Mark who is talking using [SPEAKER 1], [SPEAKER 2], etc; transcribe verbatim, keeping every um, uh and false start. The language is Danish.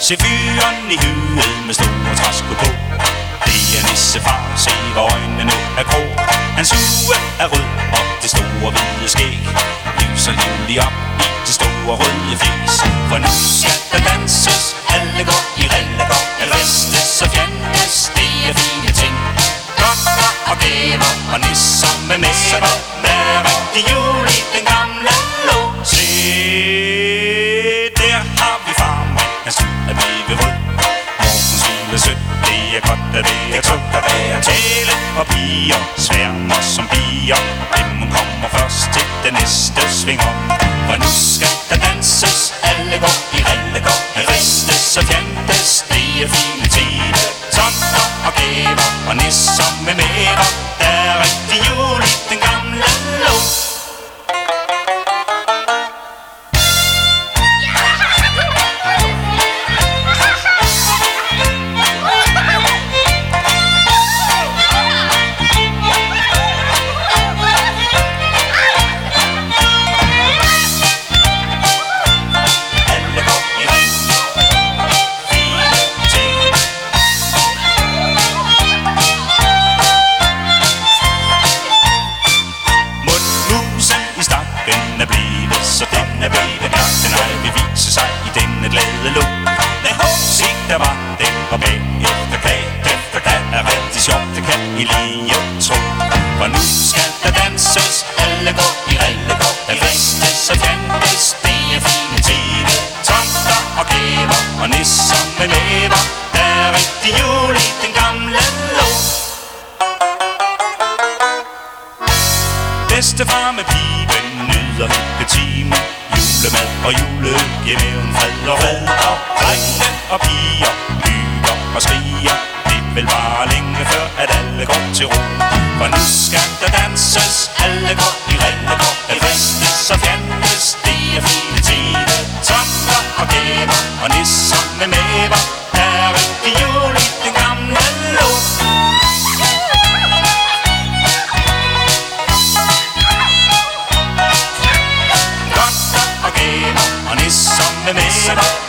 [SPEAKER 1] Se fyren i huet med store træsko på. Det er nissefar, se hvor øjnene er grå. Hans hue er rød, og det store hvide skæg lyser livligt op i det store røde fjes. For nu skal der danses, alle går i rallegård. Der festes og fjandes, det er fine ting. Kokker og gaver og nisser med messer. Der er rigtig jul i den gamle lå. Se, der har vi farmand, hans hud er blevet rød. Morgens lille sødt, det er godt at være tungt at være. Tæle og piger sværmer som bier. Hvem hun kommer først til den næste sving om. For nu skal der danses, alle går i rallegård. Der ristes og fjandes, det er fine tider. Tomter og gaver og nisser med mere. Der er rigtig jul i den gamle lå. Så den er blevet klar, den ej vil vise sig i denne glade lå. Lad håb sig, der var den, og bagefter klag, efter klag er rigtig sjovt, det kan I lige tro. For nu skal der danses, alle går i rallegård. Der festes og fjandes, det er fine tider. Tomter og gaver og nisser med næver. Der er rigtig jul i den gamle lå. Bedstefar med piben nyder hyggetimen. Julemad og julegæven, fred og ro. Drenge og piger hygger og skriger. Det vil bare længe før, at alle går til ro. For nu skal der danses, alle går i rallegård. Der festes og fjandes, det er fine tider. Tomter og gaver og nisser med mæver. Der er rigtig jul i den gamle lå. Og nisser med messer.